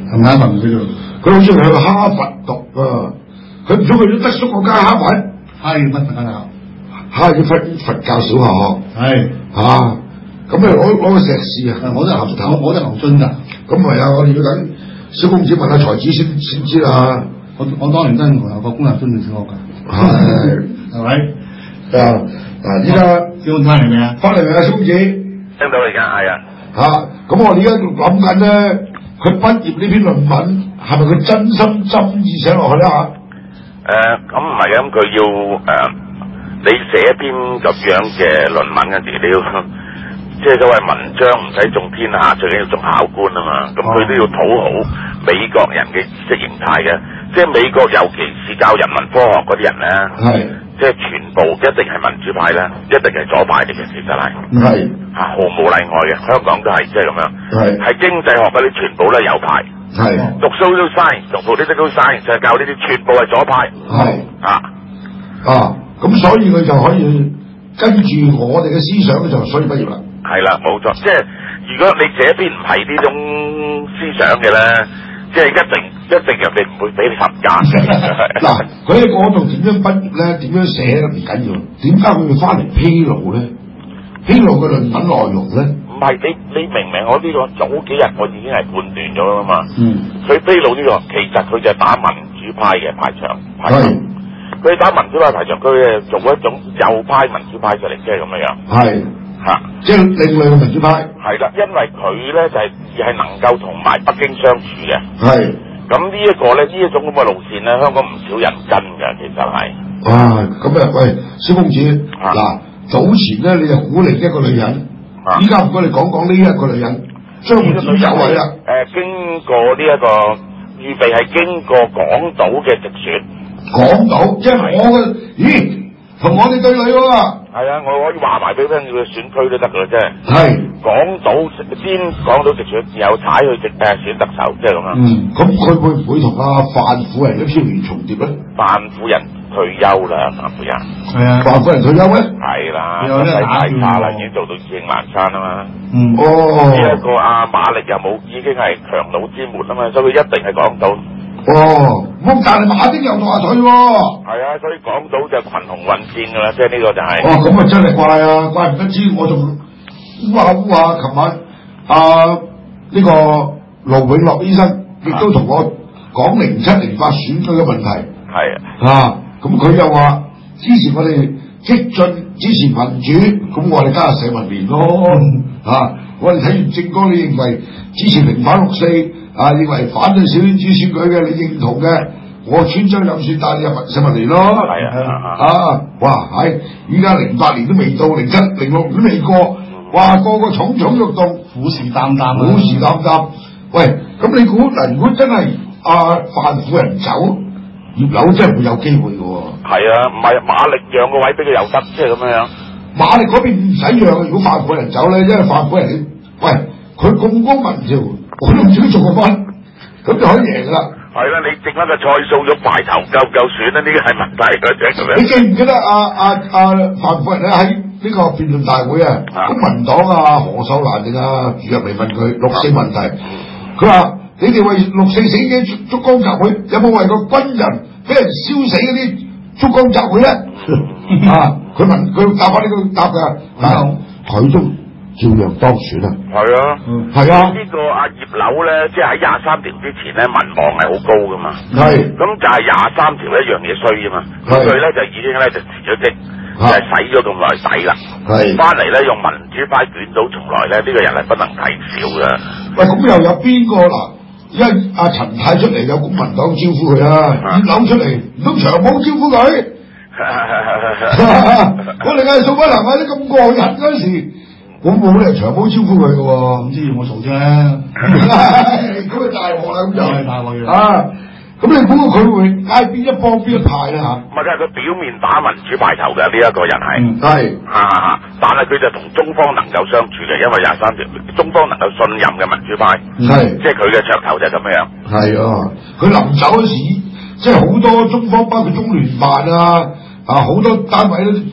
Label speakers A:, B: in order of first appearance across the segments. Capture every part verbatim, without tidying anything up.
A: 係咪啊？問佢度，
B: 佢好似去哈佛讀啊，佢唔想去咗德叔嗰間哈佛，
A: 哈爾乜間啊？
B: 哈爾佛佛教小學，
A: 係
B: 啊，咁啊攞攞個碩士啊，
A: 我都係牛，我我都係牛津㗎。
B: 咁咪啊，我哋要等小公子問下才子先先知啦。
A: 我我當年真係牛頭角公立中學小學㗎，
B: 係
A: 係咪？
B: 啊嗱，依家
A: 小公子翻嚟未啊？
B: 翻嚟未啊，小公子？
C: 聽到而家係啊。
B: 嚇，咁我哋而家諗緊咧，佢畢業呢篇論文係咪佢真心真意寫落去咧嚇？誒，
C: 咁唔係嘅，咁佢要誒、呃，你寫一篇咁樣嘅論文嗰時，你要即係所謂文章唔使中天下，最緊要中考官啊嘛。咁佢都要討好美國人嘅意識形態嘅，即係美國尤其是教人文科學嗰啲人咧，係即係全部一定係民主派咧，一定係左派嚟嘅，其實係係嚇毫無例外嘅，香港都係即係咁樣，係係經濟學嗰啲全部都係右派，係讀 social science 讀 political science 就係教呢啲全部係左派，係啊
B: 啊，咁所以佢就可以跟住我哋嘅思想就所以畢業啦。
C: 係啦，冇錯，即係如果你寫篇唔係呢種思想嘅咧，即係一定一定人哋唔會俾你十間。
B: 嗱，佢喺嗰度點樣畢業咧？點樣寫咧？唔緊要，點解佢要翻嚟披露咧？披露嘅論文內容咧？
C: 唔係你你明唔明？我呢個早幾日我已經係判斷咗啦嘛。
B: 嗯。佢
C: 披露呢個其實佢就係打民主派嘅排場排場。佢打民主派排場，佢誒做一種右派民主派出嚟，即係咁樣樣。係。嚇！
B: 即係另類嘅民主派。
C: 係啦，因為佢咧就係而係能夠同埋北京相處嘅。係。咁呢一個咧，呢一種咁嘅路線咧，香港唔少人跟㗎，其實係。
B: 哇！咁啊，喂，小公子，嗱，早前咧你就鼓勵一個女人，依家唔該你講講呢一個女人，將會點走位啦？
C: 誒，經過呢一個預備係經過港島嘅直選。
B: 港島，即係我嘅，咦？同我哋對壘喎。
C: 係啊，我可以話埋俾佢聽，佢選區都得㗎啫。係。港島先港島直選，然後踩去直誒選特首，即係咁樣。嗯。咁佢會唔會同阿范婦人嘅票源重疊咧？范婦人退休啦，范婦人。係啊。范婦人退休咩？係啦。有啲大咖啦，已經做到意興闌珊啊嘛。嗯。哦。呢一個阿馬力又冇，已經係強弩之末啊嘛，所以佢一定係港島。哦，咁但係馬丁又落下水喎。係啊，所以港島就群雄混戰噶啦，即係呢個就係、是。哦，咁啊真係怪啊，怪唔得知我仲烏下烏下，琴晚啊呢、這個盧永樂醫生亦都同我講零七零八選舉嘅問題。係啊。啊，咁佢又話支持我哋激進，支持民主，咁我哋加入社民連咯。嗯、啊，我哋睇完政綱，你認為支持平反六四？啊！認為反對小圈子選舉嘅，你認同嘅，我村長任選帶你入社民連咯。係啊！啊！哇！係依家零八年都未到，零七零六都未過，哇！個個蠢蠢欲動，虎視眈眈，虎視眈眈。喂，咁你估嗱？如果真係阿范婦人走，葉劉真係會有機會嘅喎。係啊，唔係馬力讓個位俾佢又得，即係咁樣樣。馬力嗰邊唔使讓，如果范婦人走咧，因為范婦人你，喂，佢咁高民調。我都唔知佢做個乜，咁就可以贏噶啦。係啦，你剩翻個菜數咗排頭夠唔夠選咧？呢個係問題嘅啫，咁樣。你記唔記得阿阿阿范婦人咧喺呢個辯論大會啊？公民黨啊何秀蘭定啊朱若薇問佢六四問題，佢話：你哋為六四死嘅燭光集會，有冇為個軍人俾人燒死嗰啲燭光集會咧？啊！佢問佢答翻呢個答㗎，嗱佢都。照樣當選啊！係啊，係啊！呢個阿葉劉咧，即係喺廿三條之前咧，民望係好高噶嘛。係。咁就係廿三條一樣嘢衰啊嘛。咁佢咧就已經咧就辭咗職，就係使咗咁耐底啦。係。翻嚟咧用民主派捲土重來咧，呢、這個人係不能睇小噶。喂，咁又有邊個嗱？因為阿陳太出嚟有公民黨招呼佢啊，葉劉出嚟唔通長毛招呼佢？我哋嗌宋威能啊，啲咁過癮嗰時。我冇理由長毛招呼佢嘅喎，唔知要我嘈啫。咁啊大鑊啦，咁就係大鑊啊！咁你估佢會嗌邊一幫邊一派咧嚇？唔係，即係佢表面打民主派頭嘅呢一個人係，係嚇嚇嚇，但係佢就同中方能夠相處嘅，因為廿三條中方能夠信任嘅民主派，係即係佢嘅噱頭就係咁樣。係啊，佢臨走嗰時，即係好多中方包括中聯辦啊啊好多單位都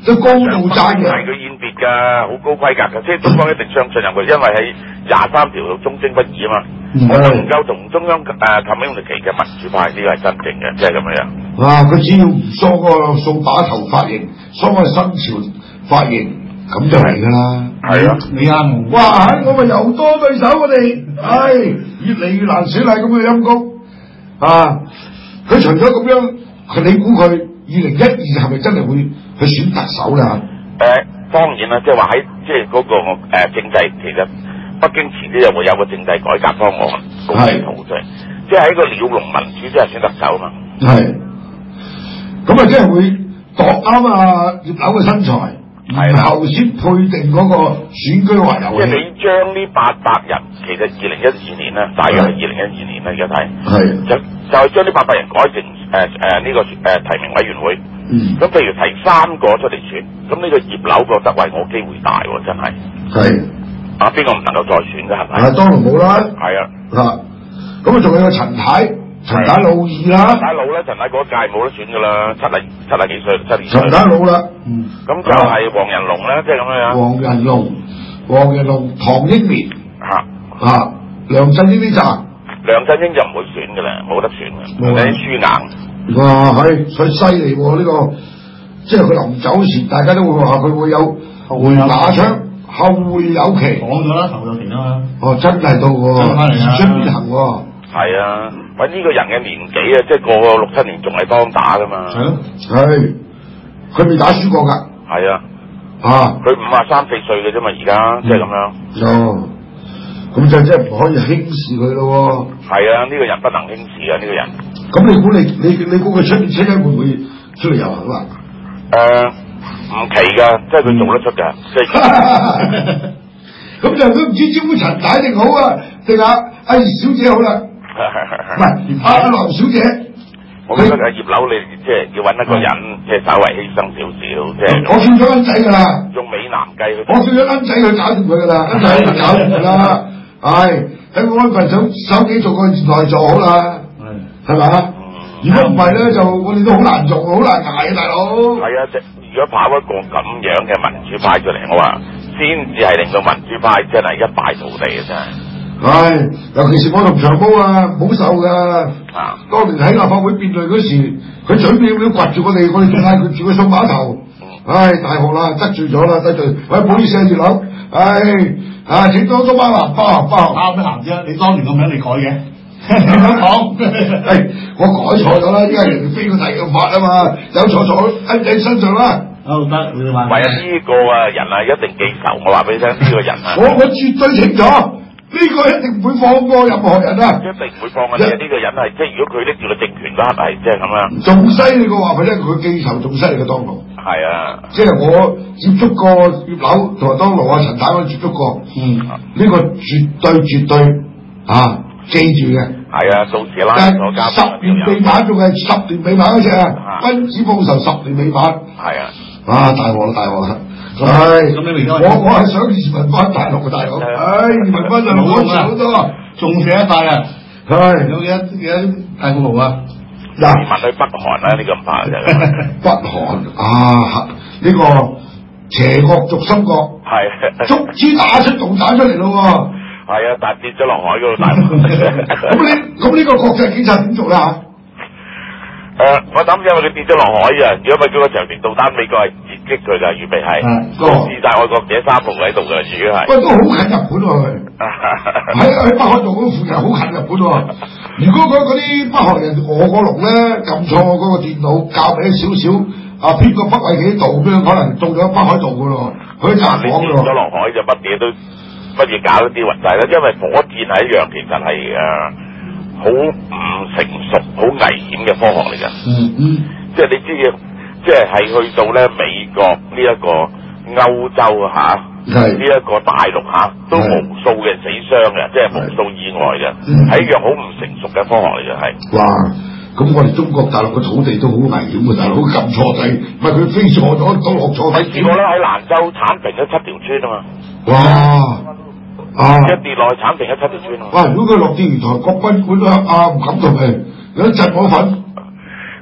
B: 都高度讚嘅。
C: 係佢演別㗎，好高規格㗎，即係中方一定相信任佢，因為喺廿三條度忠貞不二啊嘛。我就唔夠同中央誒 community 嘅民主派呢個係真正嘅，即係咁樣。
B: 啊！佢只要唔梳個掃把頭髮型，梳個新潮髮型，咁就嚟㗎啦。
C: 係啊，
A: 你啱。
B: 哇！我咪又多對手我哋，唉，越嚟越難選啦咁嘅陰公啊！佢除咗咁樣，你估佢二零一二係咪真係會去選特首咧？誒、
C: 呃，當然啦，即係話喺即係嗰個誒、呃、政制，其實北京遲啲又會有個政制改革方案公布圖出嚟，即係喺個鳥籠民主之下選特首啊嘛。係，
B: 咁啊，即係會度啱啊葉劉嘅身材。然後先配定嗰個選舉話遊戲，
C: 即係你將呢八百人，其實二零一二年咧，大約係二零一二年啦，而家睇，係就就係將呢八百人改成誒誒呢個誒、呃、提名委員會。嗯，咁譬如提三個出嚟選，咁呢個葉劉覺得喂我機會大喎，真係。係啊，邊個唔能夠再選㗎？係咪？啊，當然冇啦。係啊，啊，咁啊，仲有個陳太。陳太老二啦，陳太老咧，陳太嗰屆冇得選噶啦，七啊七啊幾歲，七年。陳太老啦，嗯，咁就係黃仁龍咧，即係咁樣樣。黃仁龍、黃仁龍、唐英年，嚇嚇，梁振英呢扎，梁振英就唔會選噶啦，冇得選嘅，有啲輸硬。哇，係，所以犀利喎呢個，即係佢臨走時，大家都會話佢會有回馬槍，後會有期。講咗啦，後有期啊嘛。哦，真係到喎，時出必行喎。係啊。喂，呢個人嘅年紀啊，即係過六七年仲係當打噶嘛？係咯，係，佢未打輸過㗎。係啊，啊，佢五啊三四歲嘅啫嘛，而家即係咁樣。哦，咁就真係唔可以輕視佢咯。係啊，呢、這個人不能輕視啊，呢、這個人。咁你估你你你估佢出出嚟會唔會出嚟遊行啊？誒、呃，唔奇㗎，即係佢做得出㗎，即係。咁就都唔知招呼陳太定好啊，定阿阿葉小姐好啦。唔係阿劉小姐，我覺得阿葉劉你即係要揾一個人，即係稍微犧牲少少，即係我叫咗恩仔㗎啦，用美男計去，我叫咗恩仔去搞掂佢㗎啦，恩仔去搞掂佢啦，唉，等我安份手手機做個電台做好啦，係係咪？如果唔係咧，就我哋都好難做，好難捱啊，大佬。係啊，即如果跑一個咁樣嘅民主派出嚟，我話先至係令到民主派真係一敗塗地嘅真係。唉，尤其是我同長毛啊，唔好受噶。啊，當年喺立法會辯論嗰時，佢嘴藐藐掘住我哋，我哋仲嗌佢住佢掃把頭。唉，大鑊啦，得罪咗啦，得罪。喂，唔好意思啊，葉劉。唉，啊，請多多包涵，包涵，包涵。包咩涵啫？你當年個名你改嘅，你咁講。係，我改錯咗啦，依家人哋飛個第二個法啊嘛，有錯錯喺你身上啦。好得，你話。唯有呢個啊人啊，一定記仇。我話俾你聽，呢、這個人啊。我我絕對清楚。呢個一定唔會放過任何人啊！一定唔會放過你。呢個人係即係如果佢拎住個政權嗰刻係即係咁樣。仲犀利過話佢咧，佢記仇仲犀利過當勞。係啊，即係我接觸過葉劉同埋當勞啊陳太我接觸過。嗯，呢、這個絕對絕對啊，記住嘅。係啊，到時拉咗交。十年未晚仲係十年未晚嗰隻啊！君子報仇十年未晚。係啊！啊，大鑊啦，大鑊啦！唉，我我係想移民翻大陸嘅大佬，唉，移民翻大陸好似好多，仲寫一塊啊，係有幾多幾多大富豪啊？嗱，移民去北韓啦，呢個唔怕嘅。北韓啊，呢個邪惡軸心國，係足之打出導彈出嚟咯喎。係啊，但跌咗落海嗰度大陸。咁你咁呢個國際警察點做啦？誒、呃，我諗因為佢跌咗落海啊，如果唔係佢個長程導彈，美國係截擊佢㗎，預備係，都試晒愛國者三號喺度㗎，已經係。喂，都好近日本喎佢，喺喺北海道嗰附近好近日本喎。如果嗰啲北韓人餓過龍咧，撳錯嗰個電腦，校俾少少，啊偏個北緯幾度咁樣，可能到咗北海道㗎咯，佢就講㗎咯。跌咗落海就乜嘢都乜嘢搞都跌暈晒啦，因為火箭係一樣，其實係誒。呃好唔成熟、好危險嘅科學嚟㗎，嗯嗯，即係你知嘅，即係係去到咧美國呢一個歐洲嚇，呢一個大陸嚇，都無數嘅死傷嘅，即係無數意外嘅，係一樣好唔成熟嘅科學嚟嘅係。哇！咁我哋中國大陸嘅土地都好危險㗎，大佬撳錯掣，唔係佢飛錯咗都落錯地。試過啦，喺蘭州剷平咗七條村啊嘛。哇！啊！一跌落去鏟平一七條村啊！哇！如果佢落釣魚台國賓館啊，啊唔敢同佢有一陣我份。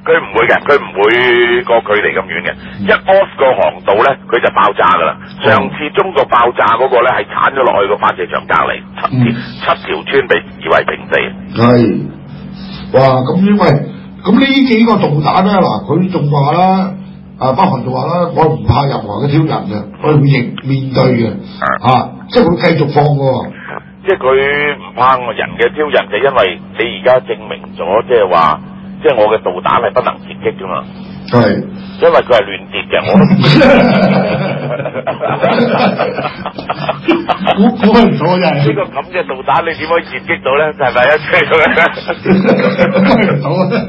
C: 佢唔會嘅，佢唔會個距離咁遠嘅。一 off 個航道咧，佢就爆炸噶啦。上次中國爆炸嗰個咧係鏟咗落去個發射場隔離，七條、嗯、七條村被夷為平地。
B: 係，哇！咁因為咁呢幾個導彈咧，嗱佢仲話啦，啊北韓就話啦，我唔怕任何嘅挑釁嘅，我哋會應面對嘅，啊，即係會繼續放嘅。
C: 即係佢唔怕人嘅挑釁，就因為你而家證明咗，即係話，即係我嘅導彈係不能截擊噶嘛。係，因為佢係亂跌嘅，我都
A: 估估唔到真係。
C: 呢個咁嘅導彈，你點可以截擊到咧？係咪啊？吹到咧？
A: 估唔到啊！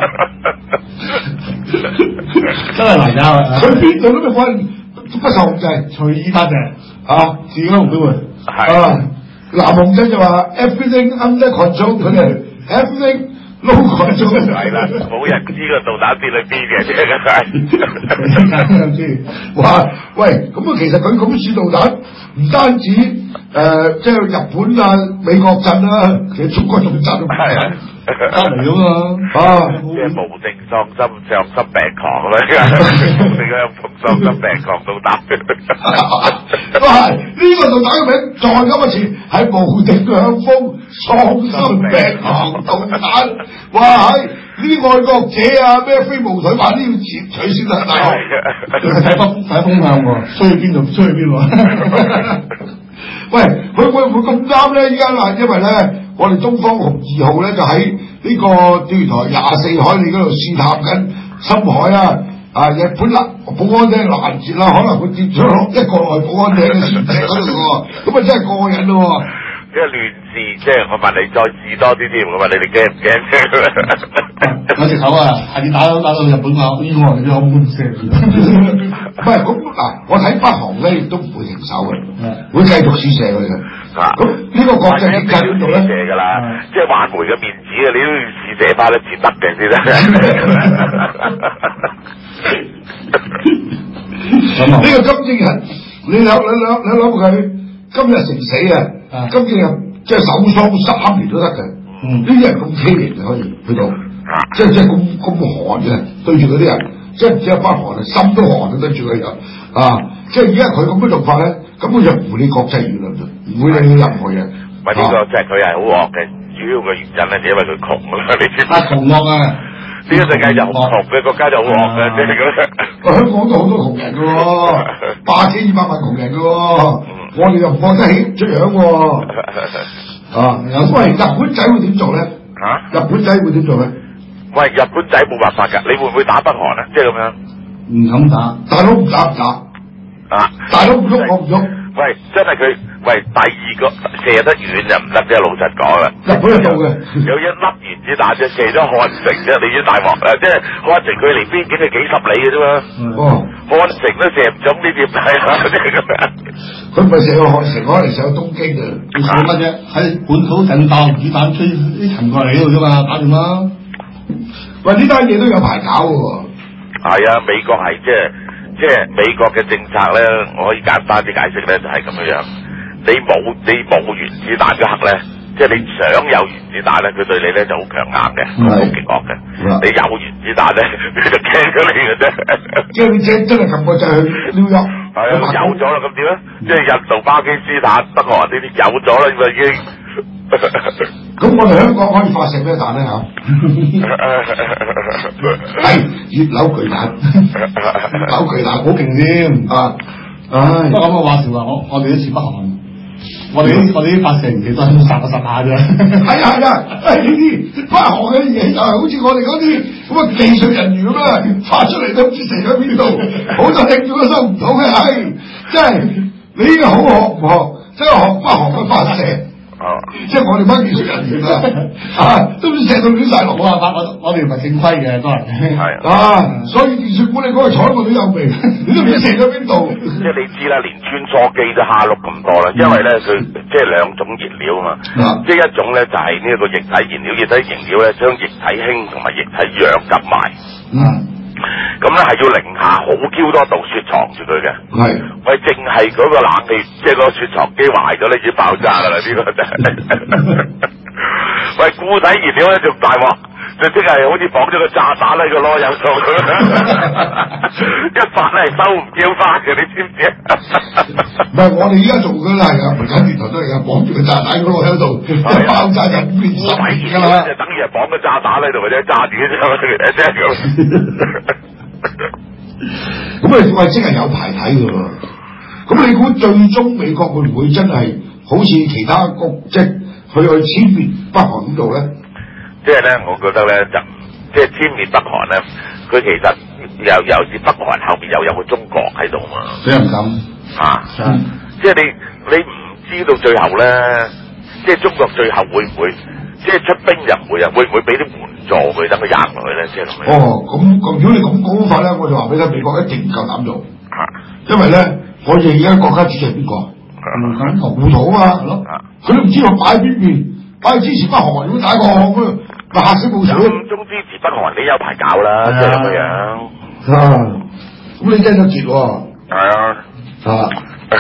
A: 真係難搞啊！
B: 佢邊度都冇不受控制，
A: 隨意發射啊！自己都唔會
B: 啊！南韓仔就話 everything under control， 佢哋 everything no control，
C: 係啦，冇人知個導彈跌去邊嘅，真係。
B: 知哇！喂，咁啊，其實佢咁試導彈，唔單止誒，即、呃、係、就是、日本啊、美國震啊，其實中國仲震，係啊，
A: 隔離咗嘛
C: 啊！即係無定喪心，喪心病狂啦！無定喪心病狂導彈。
B: 哇！呢、這個導彈嘅名再咁一次係無定向風喪心病狂導彈。哇！喺呢外國者啊，咩飛毛腿話呢要截取先得，大佬
A: 睇風睇風向喎，吹去邊度吹去邊喎？
B: 喂，佢會唔會咁啱咧？依家嗱，因為咧，我哋東方紅二號咧就喺呢個釣魚台廿四海里嗰度試探緊深海啊！啊，日本啦，保安廳攔截啦，可能會跌咗落一個內保安廳嘅船隻嗰度喎，咁啊真係過癮咯喎！
C: 即係亂試，即係我問你再試多啲添，我問你哋驚唔驚？
B: 有隻手啊，下次打打到日本話，呢個你都好唔聲。唔係咁嗱，我睇北韓咧亦都唔會停手嘅，會繼續試射佢嘅。咁呢個國際警察邊度咧？
C: 射㗎啦，即係挽回嘅面子啊！你都要試射翻一次得嘅先得。
B: 呢個金正日，你諗你諗你諗佢今日成死啊！今次又即係手霜三年都得嘅，呢啲人咁畸形就可以去到，即係即係咁咁寒嘅對住嗰啲人，即係唔止係北韓啊，心都寒啊對住佢又啊！即係而家佢咁嘅做法咧，根本就唔會理國際輿論嘅，唔會理任何嘢。
C: 唔係呢個即係佢係好惡嘅，主要嘅原因咧就因為佢窮啊！你知唔知？
A: 啊窮惡啊！
C: 呢個世界就好窮嘅國家就好惡嘅，即係咁。
B: 香港都好多窮人嘅喎，百幾二百萬窮人嘅喎。我哋又唔放得起出樣喎，啊！咁喂，日本仔會點做咧？
C: 啊！
B: 日本仔會點做咧？
C: 喂，日本仔冇辦法㗎，你會唔會打北韓啊？即係咁樣。
A: 唔敢打，
B: 大佬唔打唔打，啊！大佬唔喐我唔喐。喂，
C: 真係佢，喂，第二個射得遠就唔得啫，老實講啦。
B: 日本係做嘅，
C: 有一粒原子彈啫，射咗漢城啫，你已經大鑊啦！即係漢城佢離邊境係幾十里嘅啫嘛。哦，漢城都射唔中呢點睇啊？即係咁樣。
B: 佢唔係射個漢城，可能射個東京啊！
A: 你射乜啫？喺本土陣爆子彈吹啲塵過嚟呢度啫嘛，打掂啦。
B: 喂，呢單嘢都有排搞喎。係
C: 啊，美國係即係。即係美國嘅政策咧，我可以簡單啲解釋咧，就係咁樣樣。你冇你冇原子彈嗰刻咧，即係你想有原子彈咧，佢對你咧就好強硬嘅，好極惡嘅。你有原子彈咧，佢就驚咗你嘅啫。
B: 即係你真真係撳個掣去紐約。係
C: 啊，有咗啦，咁點咧？即係印度、巴基斯坦、北韓呢啲有咗啦，咁已經。
B: 咁我哋香港可以發射咩彈咧嚇？係月樓巨彈，月樓巨彈好勁添啊！唉，
A: 不過咁嘅話時話，我我哋都似北韓，我哋啲我哋啲發射其實都係殺個十下啫。
B: 係啊係啊，誒呢啲北韓嘅嘢就係好似我哋嗰啲咁嘅技術人員咁啦，發出嚟都唔知射咗邊度，好多聽咗都收唔到嘅，係真係你呢個好學唔學？即係學北韓嘅發射。哦，即係我哋班技術人員啊，啊，都唔知射到亂晒龍啊！
A: 我我哋唔係正規嘅都係，
B: 係啊，所以電訊管理嗰個彩我都有味，你都唔知射咗邊度。
C: 即係你知啦，連穿梭機都蝦碌咁多啦，因為咧佢即係兩種燃料啊嘛，嗯、即係一種咧就係呢一個液體燃料，液體燃料咧將液體氫同埋液體氧夾埋。嗯。咁咧係要零下好 Q 多度雪藏住佢嘅，係是喂，淨係嗰個冷氣，即係個雪藏機壞咗咧，已經爆炸噶啦！呢、這個真係，喂，固體燃料咧仲大鑊， 就即係好似綁咗個炸彈喺個籮柚度咁樣，一發係收唔叫翻嘅，你知唔知啊？
B: 唔係我哋依家做嘅啦，係啊，民間電台都係㗎，綁住個炸彈喺個籮柚度，一爆炸就變十年㗎啦，
C: 就等於係綁個炸彈喺度或者炸住嘅啫，即係咁。
B: 咁啊，喂，即係有排睇㗎喎。咁你估最終美國會唔會真係好似其他國即係去去殲滅北韓咁度咧？
C: 即係咧，我覺得咧就即係殲滅北韓咧，佢其實又又似北韓後邊又有個中國喺度嘛。
B: 俾人咁
C: 啊，嗯、即係你你唔知道最後咧，即係中國最後會唔會即係出兵又唔會啊？會唔會俾啲援助佢等佢贏落去咧？即係咁樣。哦，
B: 咁咁如果你咁講法咧，我就話俾你聽，美國一定唔夠膽做。啊，因為咧，我哋而家國家主席係邊個？胡胡圖啊嘛，係咯。佢都唔知道擺邊邊，擺支持北韓如果打過咁咪嚇死冇少。
C: 暗中支持北韓，你有排搞啦，即係咁樣。
B: 啊，咁你真係絕喎。
C: 係啊。
B: 啊。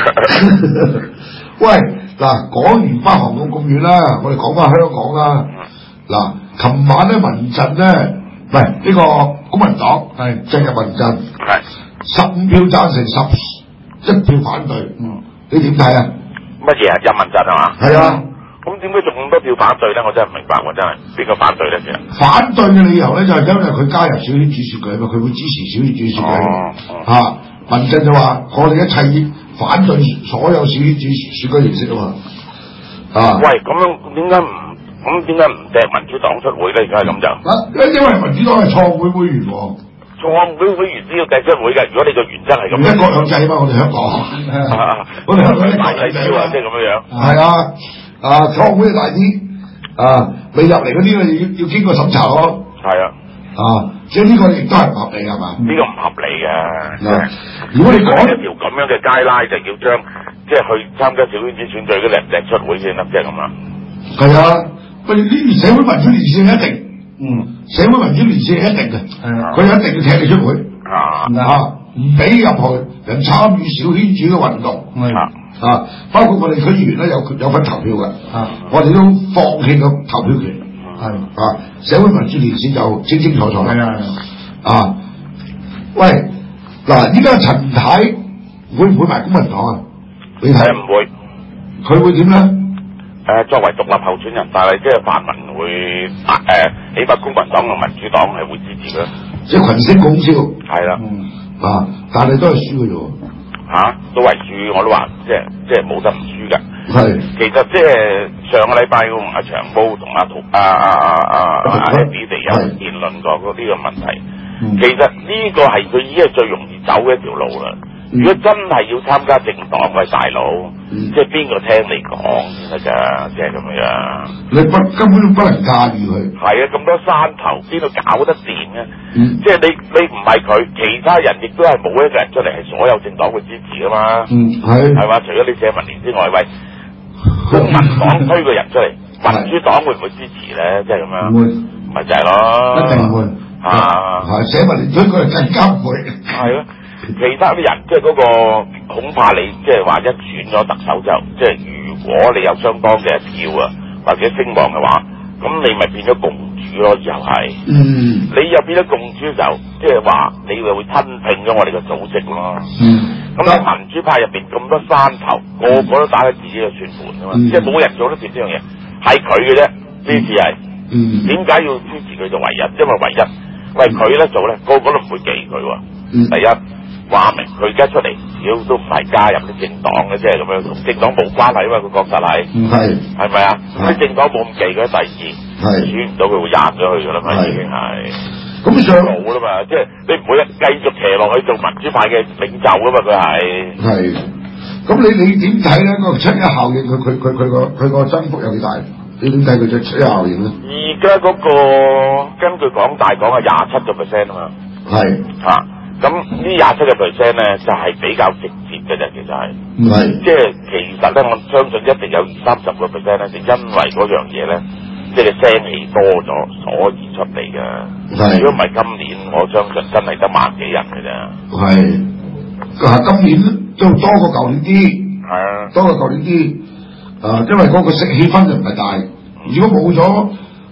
B: 喂，嗱，講完北韓到咁遠啦，我哋講翻香港啦。嗱，琴晚咧民陣咧，唔係呢個公民黨係進入民陣，係十五票贊成，十一票反對。嗯，你點睇啊？
C: 乜嘢啊？入民陣係嘛？
B: 係啊。
C: 咁點解仲咁多票反對咧？我真係唔明白喎，真係邊個反對咧？其實
B: 反對嘅理由咧，就係因為佢加入小圈子選舉啊嘛，佢會支持小圈子選舉。哦哦、啊，民陣就話我哋一切反對所有小圈子選舉形式啊嘛。啊，
C: 喂，咁樣點解唔咁點解唔掟民主黨出會咧？而家係咁就啊，
B: 因為民主黨係創會會員喎。
C: 創會會員都要掟出會嘅。如果你個原則係咁，
B: 一國兩制啊嘛，我哋香港，我哋香港一國兩制啊，
C: 即係咁樣樣。
B: 係啊。啊，創會大啲，啊，未入嚟嗰啲要要經過審查咯。係啊，啊，即係呢個亦都係唔合理係嘛？呢個唔合理嘅。如果你講一條咁樣嘅街拉，就要將即係去參加小圈子選舉嗰啲人掟出會先得，即係咁啊。係啊，喂，呢啲社會民主連線一定，嗯，社會民主連線一定嘅，係啊，佢一定要踢你出會，啊，啊，唔俾入去人參與小圈子嘅運動，啊。啊！包括我哋區議員咧有有份投票嘅，啊，我哋都放棄咗投票權，係啊，社會民主連線就清清楚楚啦，係啊，喂，嗱，依家陳太會唔會埋公民黨啊？你睇唔會，佢會點咧？誒、呃，作為獨立候選人，但係即係泛民會誒、呃，起碼公民黨同民主黨係會支持嘅，即係群星拱照，係啦，嗯，啊，但係都係輸嘅啫。嚇、啊，都為輸，我都話即係即係冇得唔輸㗎。係，其實即係上個禮拜我同阿長毛同阿涂阿阿阿阿阿 Andy 哋有辯論過嗰呢個問題。嗯、其實呢個係佢已經係最容易走嘅一條路啦。嗯、如果真係要參加政黨嘅大佬，嗯、即係邊個聽你講先得㗎？即係咁樣。你不根本不能駕馭佢。係啊，咁多山頭，邊度搞得掂嘅？嗯、即係你你唔係佢，其他人亦都係冇一個人出嚟係所有政黨會支持㗎嘛。嗯，係。係嘛？除咗你社民連之外，喂，公民黨推個人出嚟，民主黨會唔會支持咧？即係咁樣。唔會。咪就係咯。一定唔會。啊。係社民連推個人更加唔會。係咯。其他啲人即係嗰個恐怕你即係話一選咗特首之後，即係如果你有相當嘅票啊或者聲望嘅話，咁你咪變咗共主咯，以後係。嗯。你又變咗共主嘅時候，即係話你又會吞併咗我哋嘅組織咯。嗯。咁喺民主派入邊咁多山頭，個個都打緊自己嘅算盤啊嘛，嗯、即係冇人做得掂呢樣嘢，係佢嘅啫。呢次係。嗯。點解要支持佢做唯一？因為唯一，喂佢咧做咧，個個都唔會忌佢喎。嗯。第一。話明佢而家出嚟，屌都唔係加入啲政黨嘅，即係咁樣同政黨冇關係啊嘛，佢確實係，係係咪啊？啲政黨冇咁忌嘅，第二係選唔到佢會壓咗佢噶啦嘛，已經係咁上路啦嘛，即係你唔會繼續騎落去做民主派嘅領袖噶嘛，佢係係咁你你點睇咧？個七一效應，佢佢佢佢個佢個增幅有幾大？你點睇佢隻七一效應咧？而家嗰個根據港大講係廿七個 percent 啊嘛，係嚇。咁呢廿七個 percent 咧，就係、是、比較直接嘅啫，其實係，唔係是，即係其實咧，我相信一定有二三十個 percent 咧，就因為嗰樣嘢咧，即係聲氣多咗，所以出嚟嘅。係，如果唔係今年，我相信真係得萬幾人嘅啫。係，啊，今年都多過舊年啲，係啊，多過舊年啲，啊，因為嗰個食氣氛就唔係大。如果冇咗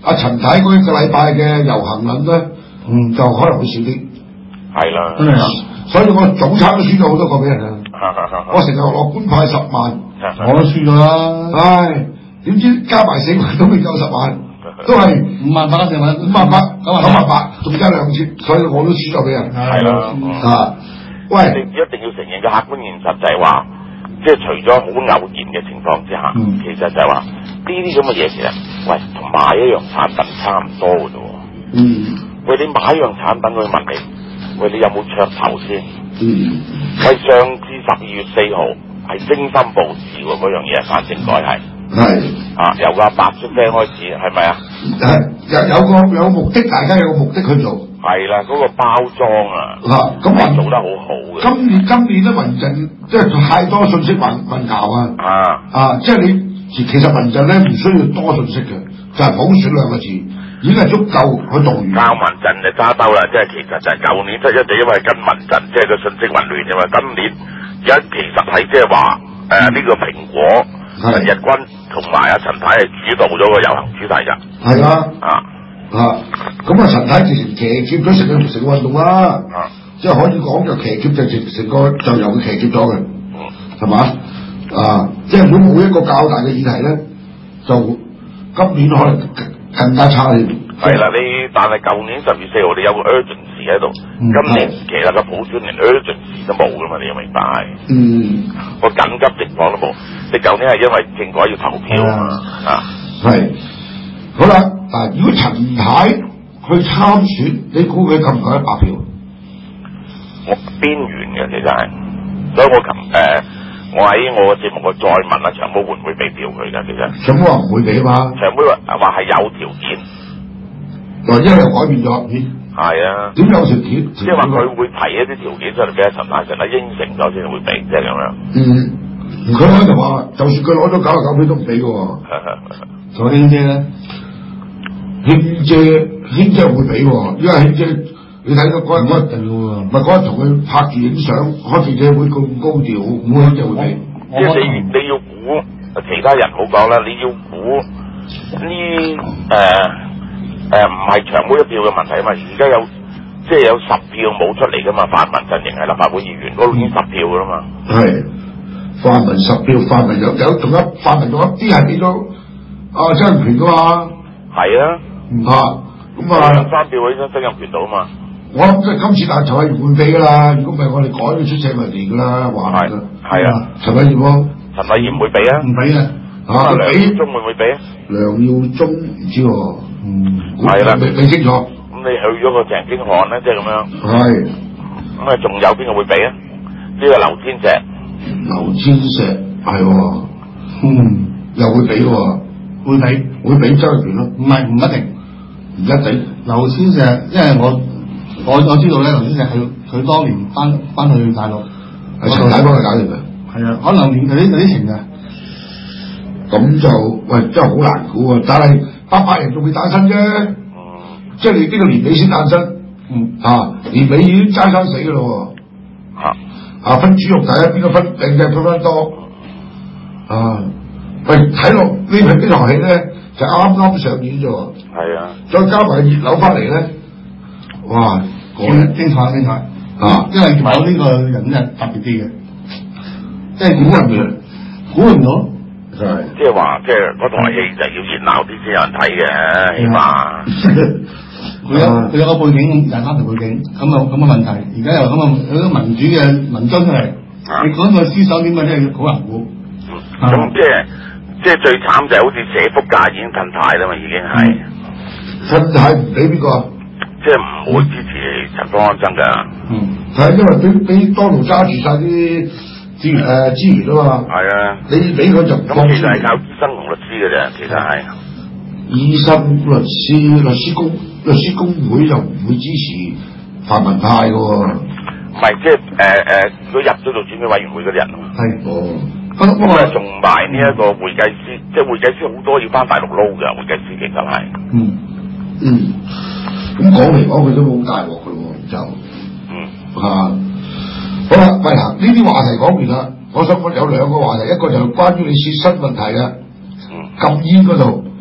B: 阿陳太嗰一個禮拜嘅遊行論咧，嗯，就可能會少啲。係啦，真係啊！所以我早餐都輸咗好多個俾人啊！我成日樂觀派十萬，我都輸咗啦。唉，點知加埋四萬都未夠十萬，都係五萬八四萬，五萬八九萬九萬八，仲加兩千，所以我都輸咗俾人。係啦，啊，喂，你一定要承認嘅客觀現實就係話，即係除咗好偶然嘅情況之下，嗯、其實就係話呢啲咁嘅嘢其實，喂，同買一樣產品差唔多嘅啫。嗯，喂，你買一樣產品，佢問你。喂，你有冇噱頭先？嗯，喂，上至十二月四號係精心佈置喎，嗰樣嘢，反正該係係啊，由個阿伯出聲開始，係咪啊？係有有個有個目的，大家有個目的去做。係啦，嗰、嗰個包裝啊，嗱咁係做得好好嘅。今年今年咧，民陣即係太多信息混混淆啊！啊啊，即係你其實民陣咧唔需要多信息嘅，就係、是、普選兩個字。已經係足夠去動員。靠民陣就揸兜啦，即係其實就係舊年七一就因為跟民陣，即係個信息混亂啫嘛。今年而家其實係即係話誒呢個蘋果、日軍同埋阿陳太係主導咗個遊行主題㗎。係啊，啊啊，咁啊陳太直情騎劫咗成個成個運動啦，啊，即係可以講就騎劫就成成個就由佢騎劫咗嘅，係嘛？啊，即係如果冇一個較大嘅議題咧，就今年可能更加差添。係啦，你但係舊年十月四號你有個 urgency 喺度，嗯、今年其實個普選連 urgency 都冇噶嘛，你要明白。嗯，個緊急情況都冇。你舊年係因為政改要投票啊嘛，啊係。好啦，嗱，如果陳太去參選，你估佢夠唔夠一百票？我邊緣嘅其實係，所以我琴誒。呃我喺我嘅節目，我再問阿長毛會唔會俾票佢㗎？其實長毛話唔會俾嘛。長毛話話係有條件，嗱，因為又改變咗。咦？係啊。點有條件？即係話佢會提一啲條件出嚟俾阿陳太，陳太應承咗先會俾，即係咁樣。嗯，佢開就話，就算佢攞咗九十九票都唔俾嘅喎。仲有興姐咧？興姐，興姐會俾喎，因為興姐。你睇到嗰日嗰日，唔係嗰日同佢拍住影相，開記者會咁高調，唔會就會俾。即係你你要估，其他人好講啦，你要估呢誒誒唔係長毛一票嘅問題啊嘛，而家有即係有十票冇出嚟噶嘛，泛民陣營係立法會議員嗰度已經十票噶啦嘛。係泛民十票，泛民有有仲有泛民仲有啲係俾咗啊曾蔭權噶嘛。係啊，嚇咁啊三票喺曾蔭權度啊嘛。我諗即係今次大陳偉業會俾噶啦，如果唔係我哋改咗出社民連噶啦，話係係啊，陳偉業喎，陳偉業唔會俾啊，唔俾啊，啊梁耀忠會唔會俾啊？梁耀忠唔知喎，嗯，係啦，未未清楚。咁你去咗個鄭經翰咧，即係咁樣。係。咁啊，仲有邊個會俾啊？呢個劉天石。劉天石係喎，嗯，又會俾喎，會俾會俾周權咯？唔係唔一定，唔一定。劉天石，因為我。我我知道咧，劉天石係佢當年翻翻去大陸，係陳太幫佢搞掂嘅。係啊，可能有啲有啲情嘅。咁就喂，真係好難估啊！但係八百人仲未誕生啫，嗯、即係你呢個年尾先誕生。嗯啊，年尾已經爭生死嘅咯喎。啊啊，分豬肉第一邊個分定嘅分分多。啊，喂，睇落呢場呢場戲咧，就啱啱上演啫喎。係啊，再加埋熱樓翻嚟咧。哇！精精彩精彩啊！因為有呢個人咧特別啲嘅，即係估唔到，估唔到，係即係話，即係嗰台戲就要熱鬧啲先有人睇嘅，起碼佢有佢有個背景，廿三條背景，咁啊咁嘅問題，而家又咁啊有啲民主嘅文章出嚟，你講個思想點解真係好難估。咁即係即係最慘就係好似社福界已經褪軚啦嘛，已經係褪軚唔俾邊個？即係唔會支持陳方安生㗎。嗯，係因為俾俾多勞揸住晒啲資源誒資源啊嘛。係啊，你俾佢就咁其實係靠醫生同律師嘅啫，其實係。醫生、律師、律師公、律師公會就唔會支持泛民派嘅喎。唔係，即係誒誒，如果入咗做選舉委員會嗰啲人啊嘛。係哦。咁咁啊，仲埋呢一個會計師，即係會計師好多要翻大陸撈㗎，會計師其實係。嗯嗯。咁講嚟講去都冇大鑊嘅喎，就嗯啊，好啦，喂嗱，呢啲話題講完啦，我想講有兩個話題，一個就係關於你切身問題嘅，嗯，禁煙嗰度，嗯，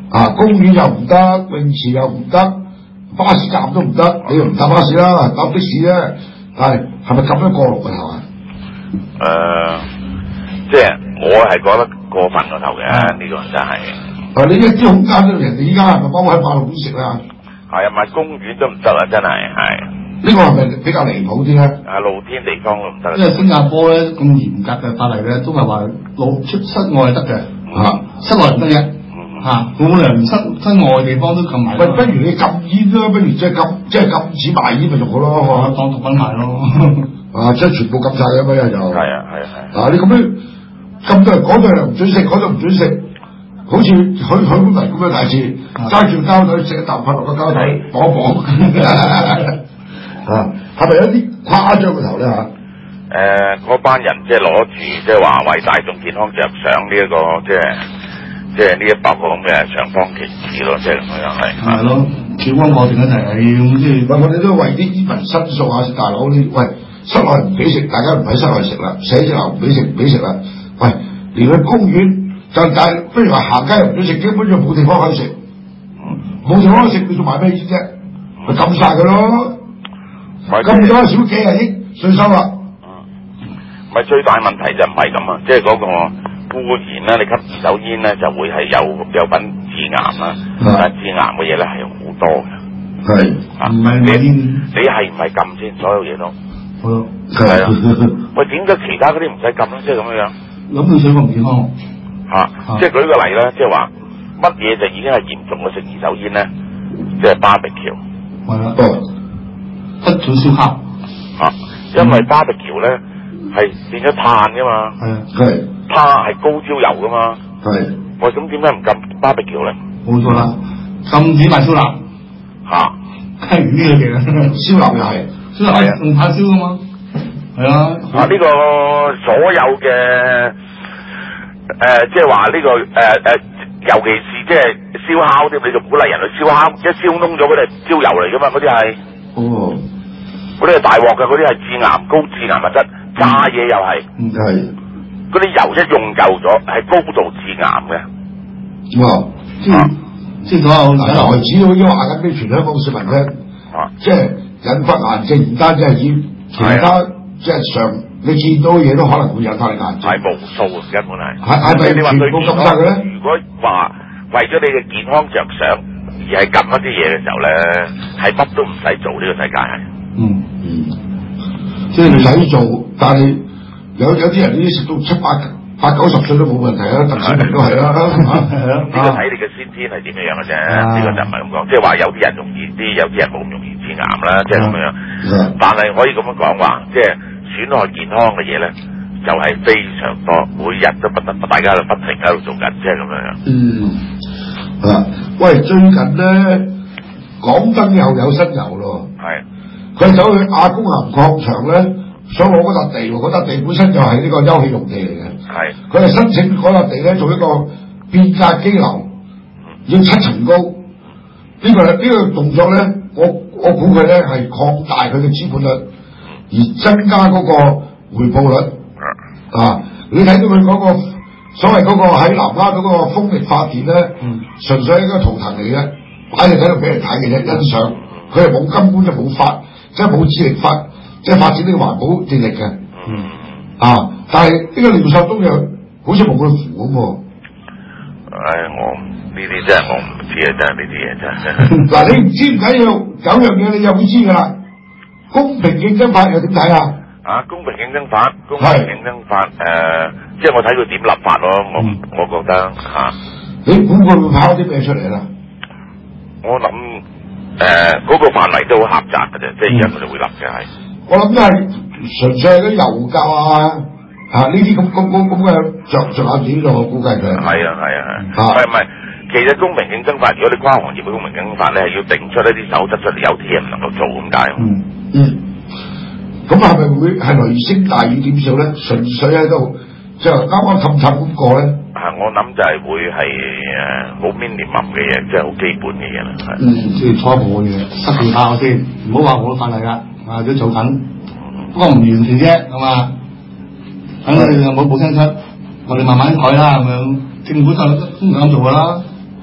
B: 啊，公園又唔得，泳池又唔得，巴士站都唔得，你又唔搭巴士啦，搭的士啫。但係係咪咁樣過龍個頭啊？
C: 誒、呃，即係我係覺得過分個頭嘅，呢、嗯、個真係。
B: 啊，你一啲空間都人哋依家係咪包喺馬路邊食啊？係
C: 啊，買公園都唔得啊，真係係。
B: 呢個係咪比較離譜啲咧？
C: 啊，露天地方都唔得。
A: 因為新加坡咧咁嚴格嘅法例咧，都係話露出室外係得嘅，嚇、嗯，室內唔得嘅。嚇，冇理由連室室外地方都禁埋。
B: 喂，不如你禁煙啦，不如即係禁，即係禁止賣煙咪仲好咯，
A: 當毒品賣咯。
B: 啊，即係全部禁晒嘅咩就？
C: 係啊係啊係。
B: 啊，你咁樣咁多人講到又唔准食，嗰度唔准食，好似許許官文咁樣大事，揸住膠袋食一啖，拍落個膠袋綁綁。啊，係咪有啲誇張個頭咧嚇？誒、
C: 呃，嗰班人即係攞住即係話為大眾健康着想呢、這、一個即係。即係呢一百個咁嘅長方旗幟咯，即係咁樣係。係咯，曙光過程一齊係咁即係。
B: 喂，我哋都為啲煙民申訴下，大佬你喂室內唔俾食，大家唔喺室內食啦，寫字樓唔俾食唔俾食啦。喂，連去公園就但不如話行街又唔俾食，根本就冇地方可以食。冇地方可以食，你仲買咩煙啫？咪禁晒佢咯。咁多少幾廿億稅收啦。
C: 咪最大問題就唔係咁啊，即係嗰個。固然咧，你吸二手煙咧就會係有有品致癌啦，但係致癌嘅嘢咧係好多嘅。係啊，唔係你你係唔係禁先？所有嘢都好咯，係啊。喂，點解其他嗰啲唔使禁咧？即係咁樣樣。諗到水咁唔健康嚇、啊啊，即係舉個例啦，即係話乜嘢就已經係嚴重嘅食二手煙咧？即係 barbecue。係啦，不准燒烤嚇，因為 barbecue咧係變咗碳㗎嘛。係啊，係。它係高焦油噶嘛，係。喂，咁點解唔禁 barbecue 咧？冇錯啦，禁止賣燒臘嚇，係呢樣嘢啦。燒臘又係，燒臘係用炭燒噶嘛，係啊。啊，呢、這個所有嘅誒、呃，即係話呢個誒誒、呃，尤其是即係燒烤啲，你就鼓勵人去燒烤，一燒燶咗嗰啲係焦油嚟噶嘛，嗰啲係。哦。嗰啲係大鑊嘅，嗰啲係致癌、高致癌物質，炸嘢又係。嗯，係。嗰啲油一用夠咗，係高度致癌嘅。哇！即係即係所有台子都已經話緊俾全香港市民聽，啊，即係引發癌症，唔單止係煙，其他即係常你見到嘅嘢都可能會引發你癌症。係無數根本係。係係咪全部禁晒嘅咧？如果話為咗你嘅健康着想而係禁一啲嘢嘅時候咧，係乜都唔使做，呢個世界係。嗯嗯，即係唔使做，但係。有有啲人呢啲食到七八八九十歲都冇問題啊，鄧小平都係啦，係啊，呢個睇你嘅先天係點樣樣嘅啫，呢個就唔係咁講，即係話有啲人容易啲，有啲人冇咁容易致癌啦，即係咁樣。但係可以咁樣講話，即係損害健康嘅嘢咧，就係、是、非常多，每日都不得，大家都不停喺度做緊，即係咁樣樣。嗯，啊，喂，最近咧港燈又有新油咯，係，佢走去亞公岩礦場咧。想攞嗰笪地，嗰笪地本身就係呢個休憩用地嚟嘅。係，佢係申請嗰笪地咧做一個變壓機樓，要七層高。呢、這個呢、這個動作咧，我我估佢咧係擴大佢嘅資本率，而增加嗰個回報率。啊，你睇到佢嗰、那個所謂嗰個喺南丫嗰個風力發電咧，嗯，純粹係一個圖騰嚟嘅，擺喺度俾人睇嘅啫，欣賞。佢係冇根本就冇發，即係冇智力發。即係發展呢個環保電力嘅，嗯，啊，但係呢個廖秀東又好似冇佢符咁喎。唉，我呢啲真係我唔知啊，真係呢啲嘢真係。嗱，你唔知唔緊要，有樣嘢你又會知㗎啦。公平競爭法又點睇啊？啊，公平競爭法，公平競爭法，誒、呃，即係我睇佢點立法咯。我、嗯、我覺得嚇、啊。你估佢會跑啲咩出嚟啦？我諗誒嗰個範圍都好狹窄嘅啫，即係而家佢哋會立嘅係。我諗都係純粹係啲油價啊，啊呢啲咁咁咁咁嘅着着眼點咯，我估計佢係。係啊係啊係。唔係唔係，其實公平競爭法，如果你跨行業嘅公平競爭法咧，係要定出一啲守則出嚟，有啲嘢唔能夠做咁解。嗯嗯。咁係咪會係雷聲大雨點小咧？純粹喺度即係啱啱氹氹咁過咧？啊，我諗就係會係誒好 minimum 嘅嘢，即係好基本嘅嘢啦。嗯，即係初步嘅嘢，實驗下我先，唔好話我法例啦。啊！都做緊，不過唔完全啫，係嘛？等佢哋冇補聲出，我哋慢慢改啦，咁樣政府就都唔敢做噶啦。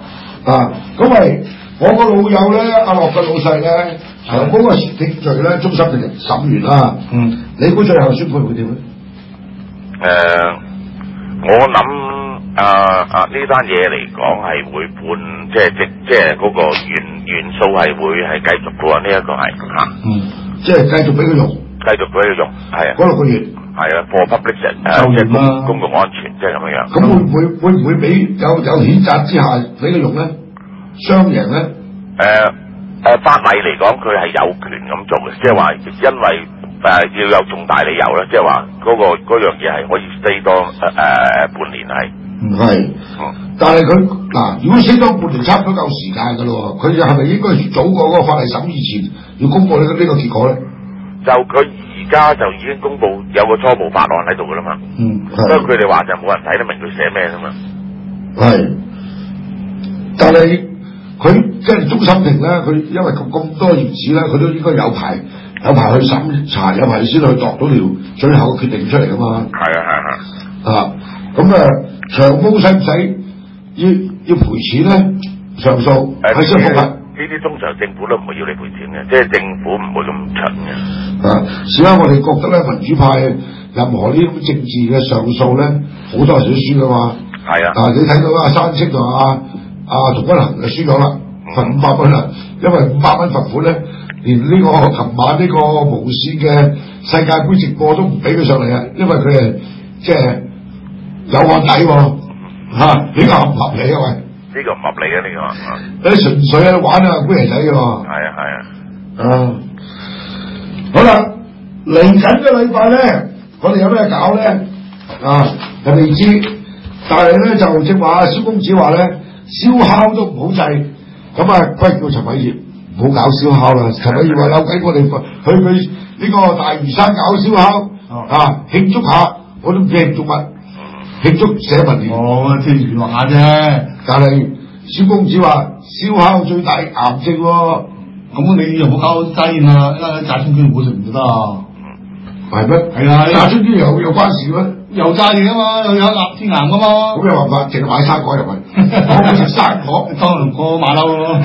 B: 啊，咁咪我個老友咧，阿樂嘅老細咧，長毛嘅定罪咧，終審庭審完啦。嗯，你估最後宣判會點咧？
C: 誒、呃，我諗啊啊呢單嘢嚟講係會判，即係即即係嗰個原原訴係會係繼續嘅喎，呢、這、一個係嚇。嗯，
B: 即係繼續俾佢用，
C: 繼續俾佢用，係啊。
B: 嗰六個月。係
C: 啊 ，for public 誒、呃，即係公公共安全，即係咁樣樣。
B: 咁會唔會會唔會俾有有譴責之下俾佢用咧？雙贏咧？
C: 誒誒、呃，法例嚟講，佢係有權咁做嘅，即係話因為誒、呃、要有重大理由咧，即係話嗰個嗰樣嘢係可以 stay 多誒、呃、半年係。
B: 唔係，嗯、但係佢嗱，如果 stay 多半年，差唔多夠時間㗎咯。佢就係咪應該早過嗰個法例審議前要公佈呢個呢個結果咧？
C: 就佢而家就已經公佈有個初步法案喺度㗎啦嘛。嗯，所以佢哋話就冇人睇得明佢寫咩㗎嘛。
B: 係，但係佢即係終審庭咧，佢因為咁咁多頁紙咧，佢都應該有排有排去審查，有排先去度到條最後嘅決定出嚟㗎嘛。係啊係啊。啊，咁啊，長毛使唔使要要賠錢咧？上訴係司法覆核。
C: 呢啲通常政府都唔會要你賠錢嘅，即係政府唔會咁蠢嘅。
B: 啊，事關我哋覺得咧，民主派任何呢啲政治嘅上訴咧，好多人都輸噶嘛。係啊，啊你睇到阿山青同阿阿涂君行就輸咗啦，罰五百蚊啦，因為五百蚊罰款咧，連呢、這個琴晚呢個無線嘅世界盃直播都唔俾佢上嚟啊，因為佢係即係有案底喎，嚇呢個合唔合理啊喂？
C: 呢個唔合理嘅呢、這個，
B: 誒純粹喺度玩啊官爺仔嘅喎。係
C: 啊係啊。
B: 啊，好啦，嚟緊嘅禮拜咧，我哋有咩搞咧？啊，人哋知，但係咧就正話蕭公子話咧，燒烤都唔好制，咁啊規叫陳偉業唔好搞燒烤啦。陳偉業話有計我哋去佢呢個大嶼山搞燒烤，哦、啊慶祝下，我都唔知慶祝乜。慶祝社民連，
A: 哦，即係娛樂下啫。
B: 但係蕭公子話燒烤最大癌症喎、哦，
A: 咁你又冇搞炸煙啊？因為炸春卷唔好食唔得啊。
B: 係咩？係啊，炸春卷有有關事咩？
A: 又炸嘢啊嘛，又有癌致癌噶嘛。
B: 咁有辦法，淨係買生果入去，我唔食生果，
A: 當個馬騮咯。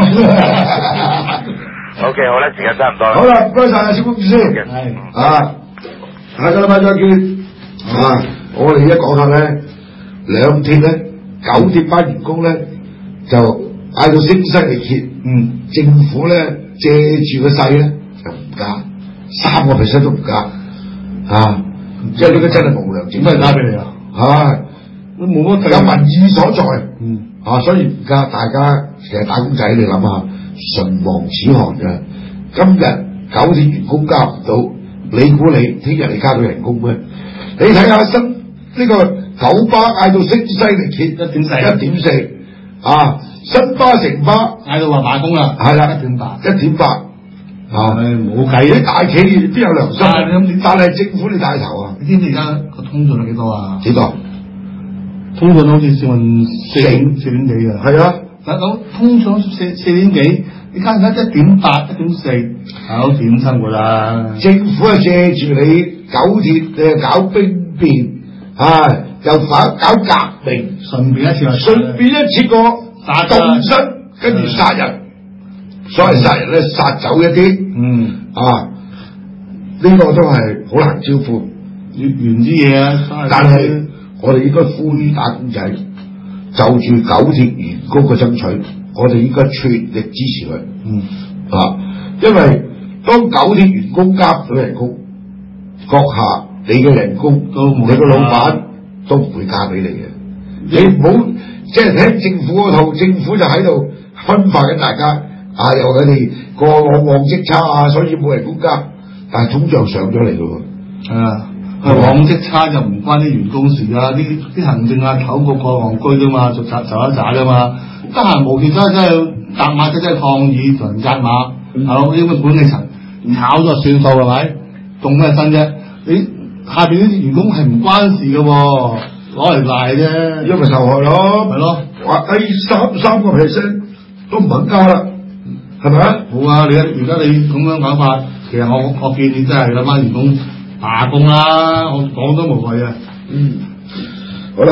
C: O K， 好啦，時間差唔多啦。
B: 好啦，唔該晒蕭公子先。係啊，下個禮拜再見。啊，我哋而家講下咧。兩鐵咧，九鐵班員工咧就嗌到聲嘶力竭，嗯，政府咧借住個勢咧就唔加，三個 percent 都唔加，啊，即係呢個真係無良政府，
A: 點解加俾你啊？
B: 唉，
A: 都冇乜
B: 有民意所在，
A: 嗯，
B: 啊，所以唔加，大家其實打工仔你諗下，唇亡齒寒嘅，今日九鐵員工加唔到，你估你聽日你加到人工咩？你睇下新呢個。九巴嗌到聲嘶力竭，一點四，一點四，啊，新巴城巴
A: 嗌到話罷工啦，
B: 係啦，
A: 一點八，
B: 一點八，啊，
A: 冇計，
B: 啲大企業邊有良心？但係政府你帶頭啊！
A: 你知唔知而家個通脹係幾多啊？
B: 幾多？
A: 通脹好似四萬四點四點幾啊？
B: 係啊，
A: 嗱咁通脹四四點幾，你加而家一點八、一點四，好點生活啦？
B: 政府係借住你九鐵誒搞兵變，啊！又搞搞革命，
A: 順便一次，
B: 順便一次過動身，跟住殺人。所謂殺人咧，殺走一啲，嗯啊，呢、這個都係好難招呼，
A: 月圓之嘢啊！
B: 但係我哋應該呼籲打工仔，就住九鐵員工嘅爭取，我哋應該全力支持佢。嗯啊，因為當九鐵員工加唔到人工，閣下你嘅人工都你個老闆。都唔會嫁俾你嘅，你唔好即係聽政府嗰套，政府就喺度分化緊大家，啊又佢哋個往往績差啊，所以冇人工加，但係通脹上咗嚟咯喎，
A: 啊，往績差就唔關啲員工事啊，啲啲行政啊頭個個戇居啫嘛，就就一扎啫嘛，得閒無其真係真係搭馬即係抗議同人紮馬，係咯、嗯，因為管理層炒咗算數係咪？動咩身啫？你？下邊啲員工係唔關事嘅喎，攞嚟賴啫，
B: 因為受害咯，
A: 係咯，
B: 話誒三三個 percent 都唔肯加啦，係咪啊？
A: 好啊，你而家你咁樣講法，其實我我建議真係嗰班員工罷工啦，我講都無謂啊。
B: 嗯，好啦，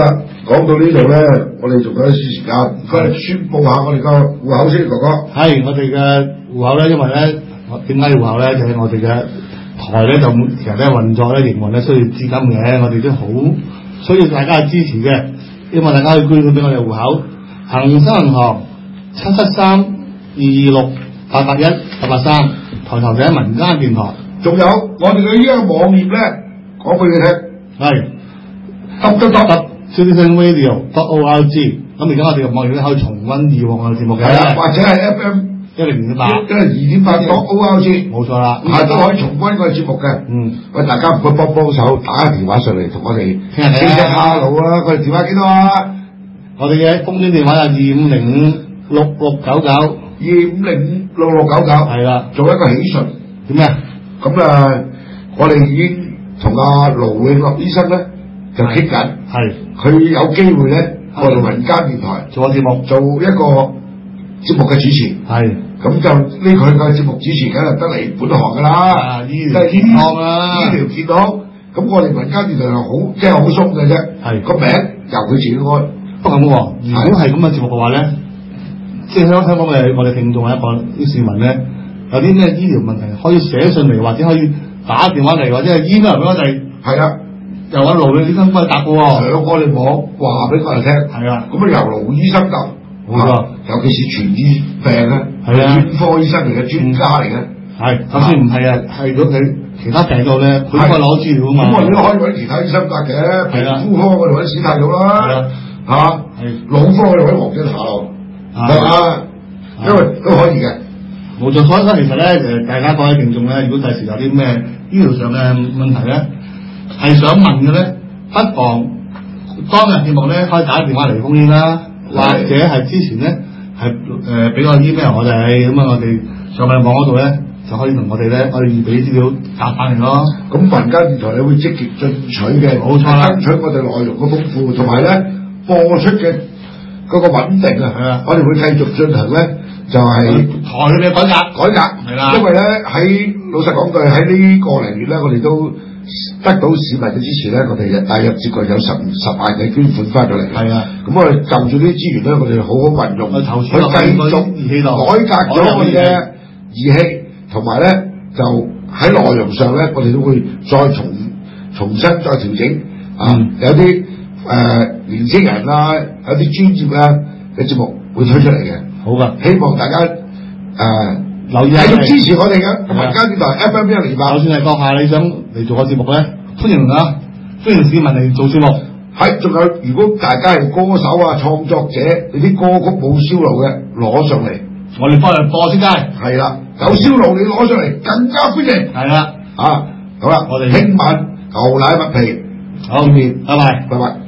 B: 講到呢度咧，我哋仲有一啲時間，而家宣佈下我哋個戶口先，哥哥。係
A: 我哋嘅戶口咧，因為咧點解要戶口咧？就係、是、我哋嘅台咧就其實咧運作咧營運咧需要資金嘅，我哋都好需要大家嘅支持嘅，希望大家去捐款俾我哋戶口，恒生銀行七七三二二六八八一八八三，台頭就喺民間電台。
B: 仲有我哋嘅依家網頁咧，講俾你聽，係 w w w
A: citizen radio dot org。咁而家我哋嘅網頁咧可以重溫以往嘅節目嘅，
B: 或者係 F M
A: 一零點八，
B: 一零二點八 dot org，
A: 冇錯啦，
B: 係都可以重溫個節目嘅。嗯，喂，大家唔該幫幫手打個電話上嚟同我哋傾下偈啊！哈嘍啊，我哋電話幾多啊？
A: 我哋嘅風端電話有二五零五六六九九，二
B: 五零五六六九九，係啦，做一個喜訊。
A: 點咩？
B: 咁啊，我哋已經同阿盧永樂醫生咧就傾緊，係佢有機會咧，我哋民間電台
A: 做個節目，
B: 做一個節目嘅主持，係咁就呢佢個節目主持梗係得嚟本行噶啦，醫療健康啦，醫療健康。咁我哋民間電台係好即係好鬆嘅啫，係個名由佢自己開。
A: 不過咁喎，如果係咁嘅節目嘅話咧，即係香香港嘅我哋聽眾一個啲市民咧。有啲咩醫療問題可以寫信嚟，或者可以打電話嚟，或者係 email 俾我哋。係啊，由阿盧醫生幫你答嘅喎。上我哋網話俾我哋聽。係啊，咁啊由盧醫生答。冇錯，尤其是傳染病啊，係啊，專科醫生嚟嘅，專家嚟嘅。係，就算唔係啊，係如果佢其他病到咧，佢可以攞資料啊嘛。咁我哋都可以揾其他醫生答嘅，皮膚科我哋揾史太佬啦，嚇，係腦科我哋揾黃俊霞，係嘛，因為都可以嘅。冇錯，所以其實咧誒，大家各位聽眾咧，如果第時有啲咩醫療上嘅問題咧，係想問嘅咧，不妨當日節目咧可以打電話嚟封煙啦，或者係之前咧係誒俾個 email 我哋，咁啊我哋上去網嗰度咧就可以同我哋咧，我哋預備資料答翻嚟咯。咁民間電台你會積極進取嘅，冇錯啦，爭取我哋內容嘅豐富，同埋咧播出嘅嗰個穩定啊，係啊，我哋會繼續進行咧。就係、是、台嘅改革，改革係啦。因為咧喺老實講句喺呢個零月咧，我哋都得到市民嘅支持咧，我哋大約接近有十十萬嘅捐款翻咗嚟。係啊，咁我哋就住呢啲資源咧，我哋好好運用，去繼續改革咗我哋嘅儀器，同埋咧就喺內容上咧，我哋都會再重重新再調整啊，嗯、有啲誒、呃、年輕人啊，有啲專業啊嘅節目會推出嚟嘅。好噶，希望大家誒、呃、留意繼續支持我哋嘅民間電台 F M 一零八。就算係閣下你想嚟做個節目咧，歡迎啊，歡迎市民嚟做節目。係，仲有如果大家係歌手啊、創作者，你啲歌曲冇銷路嘅，攞上嚟，我哋幫你播先街。係啦，有銷路你攞上嚟更加歡迎。係啦，啊，好啦，我哋聽晚牛奶麥皮，好，見面，拜拜，拜拜。